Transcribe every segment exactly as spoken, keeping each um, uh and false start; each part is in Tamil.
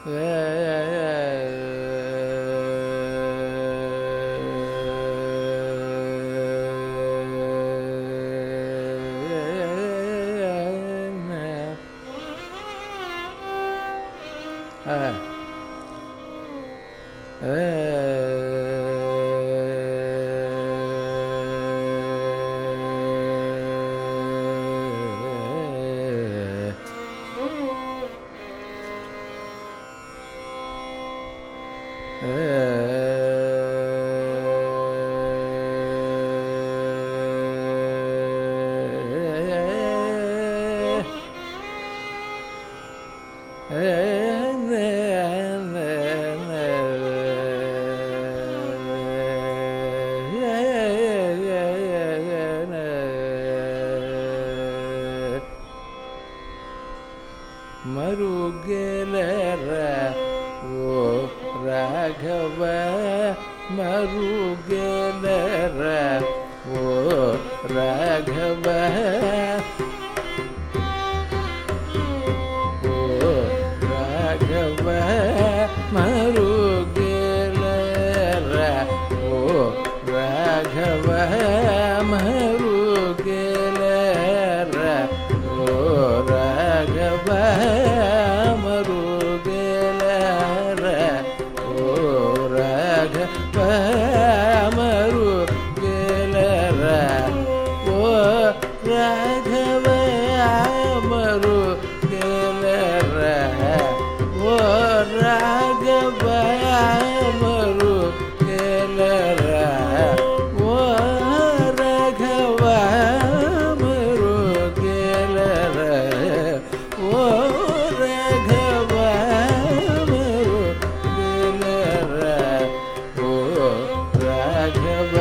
மருகேலர ஓ ராகவ மருகேலர ஓ ராகவ ஓ ராகவ மருகேலர ஓ ராகவ மருகேலர ஓ ராகவ மருகேலர ஓ ராகவ மருகேலர ஓ ராகவ மருகேலர ஓ ராகவ மருகேலர ஓ ராகவ மருகேலர ஓ ராகவ மருகேலர ஓ ராகவ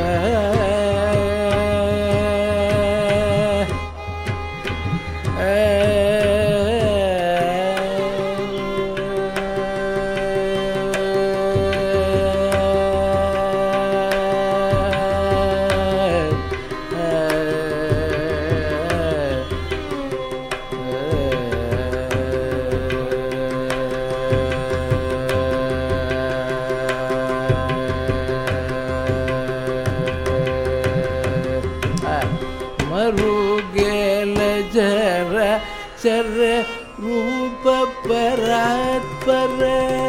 மருகேல ஜர சர ரூப பராத்பர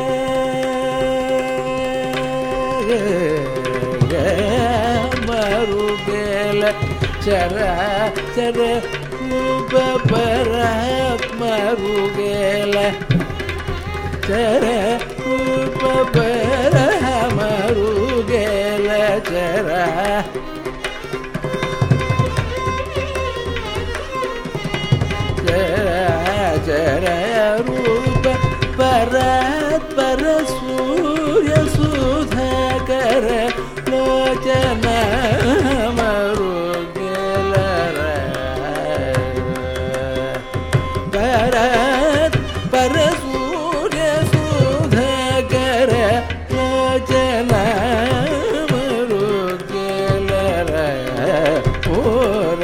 மருகேல சர சர ரூப பராத் மருகேல சர ரூப பர மருகேல சர ஜர ரூப பராத்பர சூர்ய சுதாகர லோச்சன மருகேலர பராத்பர சூர்ய சுதாகர லோச்சன மருகேலர ஓர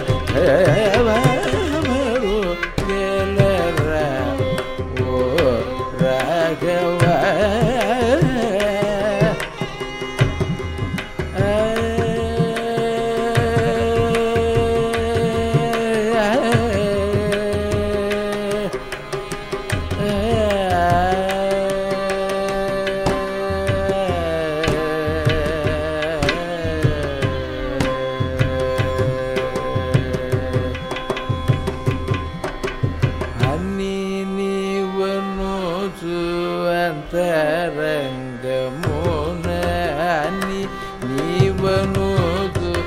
ಅಂತರಂಗಮೋನ ಅನ್ನಿ ನೀವನೋದು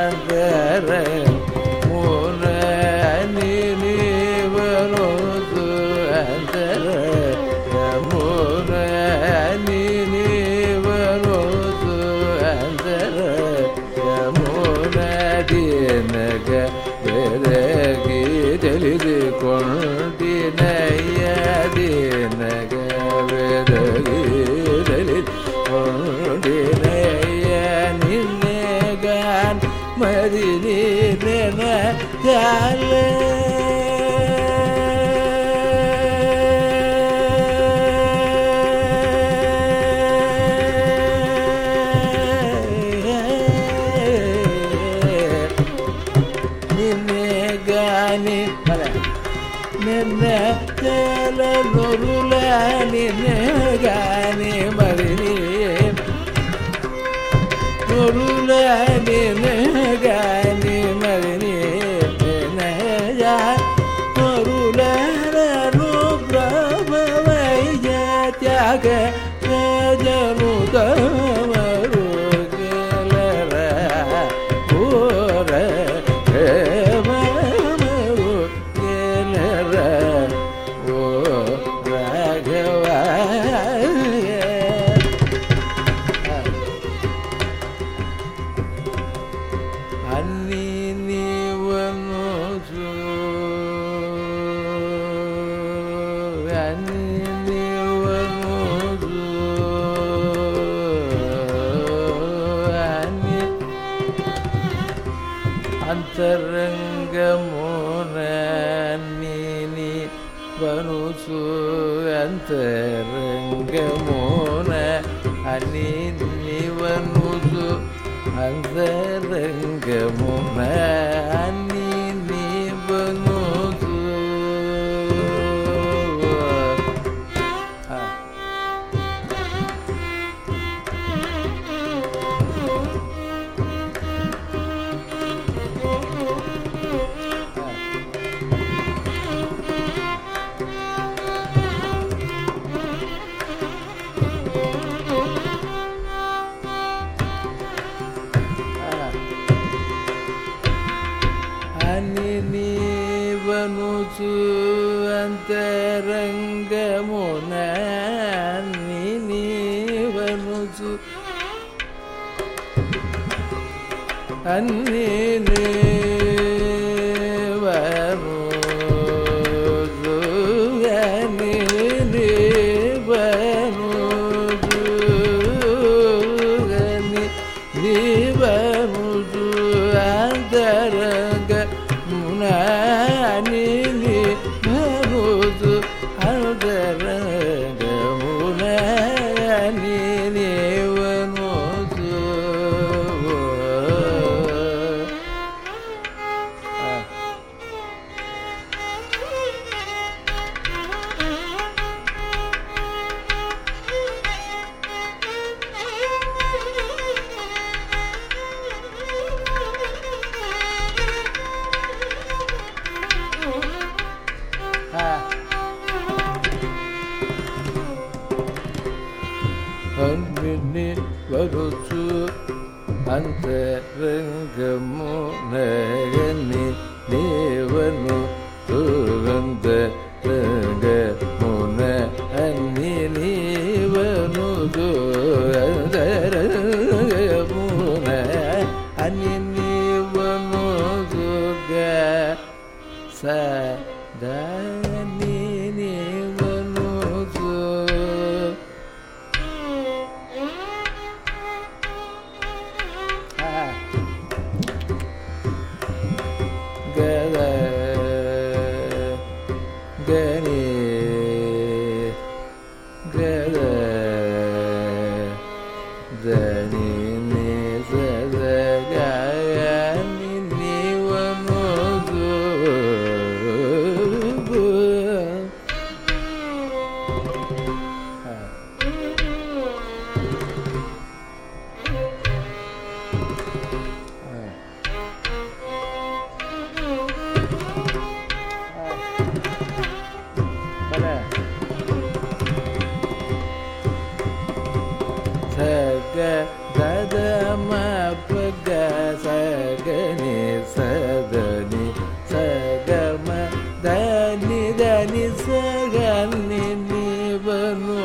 ಅಂತರಂಗಮೋನ ಅನ್ನಿ ನೀವನೋದು ಅಂತರಂಗಮೋನ ಅನ್ನಿ ನೀವನೋದು ಅಂತರಂಗಮೋನ ದಿನಗ ಬೆರಗಿ ತಿಳಿದುಕೊಂಡಿನಯ್ಯ ದಿನಗ ನಿನ್ನೆಗಾನ್ ಮರಿನಿ ನೆನಗಾಲೆ ಆ, నిన్నే గాని మన నిన్నే తెల నొరుల నిన్నే గాని మరి నొరుల నిన్నే గాని మరి నిన్నయా నొరుల రు ప్రభవయ్య త్యాగ జను తమరు గలర ఓర మరు గలర ఓ రాఘవ అన్ని నీవను అన్ని నీవను అన్ని అంతరంగమున నీ వనుసు అంతరంగమున అన్ని నీవనుసు అంతరంగమున అన్ని నీవనుసు అని నీవనుచు అంతరంగమున అన్ని నీవనుచు అన్ని నీవనుచు అన్ని నీవనుచు అన్ని నీవనుచు అంతరంగ ముని నీవనుచు అంతరంగమున నీ నీవనుచు అన్ని వరుచు అంతరంగమున నీ నీవను అంతరంగమున అన్ని నీవను అంతరంగమున అన్ని నీవను సదా నీ నీవను గద గని గద దని ని సద గాని నీవను సగ గద మ పగ సగని సదని సగమ దని దని సగని నీవను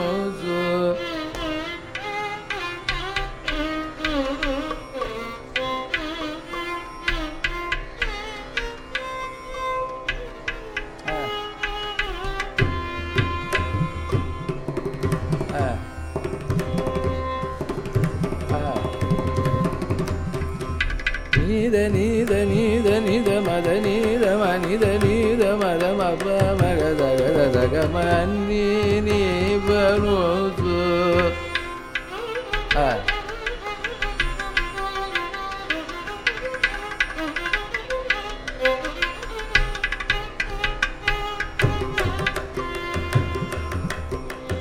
నీద నీద నీద నిద మద నీద మనిద నీద మద మప మగ దగ దగ మన్ని నీవనుచు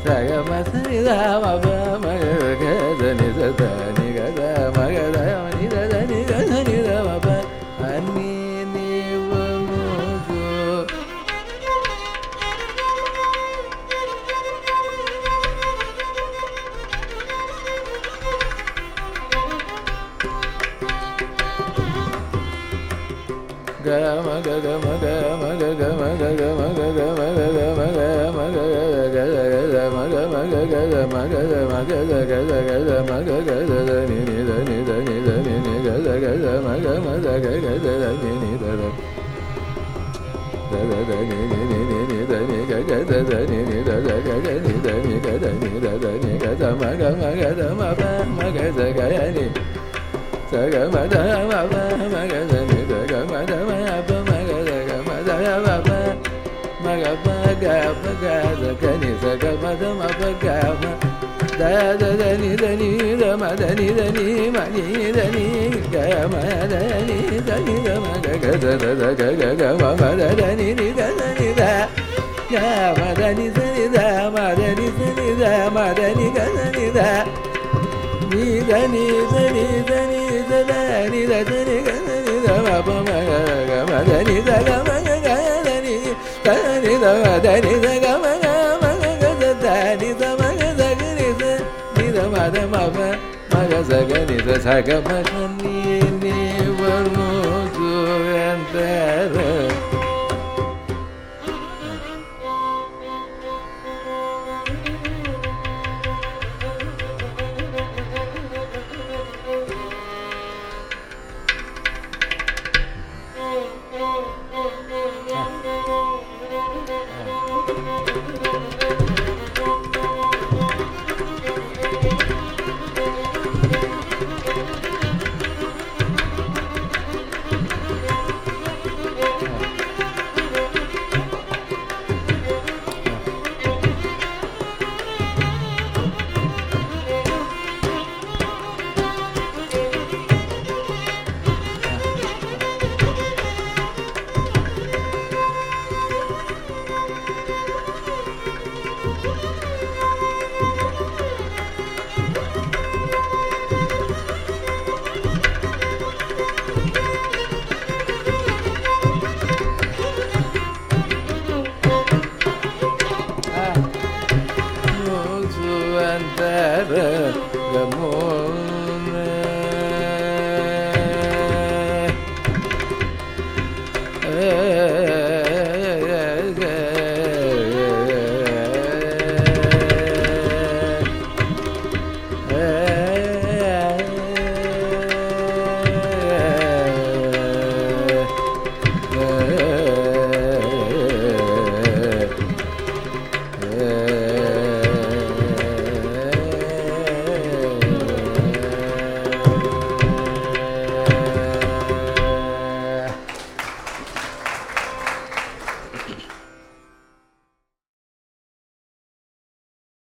சக மசனி தம மக கதனி சதனி கத மக தமனி தனி கதனி தம அன்னி நீவமுஜோ கம கக மக மக கம கக மக கம கக மக மக கத கத மக மக கத மக மக கத கத மக கத நி நி த நி த நி த நி நி கத கத மக மக கத நி நி த த த நி நி நி நி நி த நி கத த நி நி த த கத நி த நி கத நி த த நி கத மக மக த மப மக த கய நி சக மத மப மக த நி த க மத மப மக த க மத மப மக மக மக த க நி சக மத மப க ம த த த நி த நி த ம த நி த நி ம நி த நி க ம த நி த நி த ம க க த த த க க க ம ம த த நி நி த த நி த க ம த நி த நி த ம த நி த நி த ம த நி க த நி த நீ த நீ த நீ த நீ த த நீ த த நீ க த நீ த ம ப ம க க ம த நீ த க ம க க த நீ த நீ த ம த நீ த க ம க ம க க த த நீ த ம க த க நீ த நீ த ம த ம ப ம க ச க நீ த ச க ம க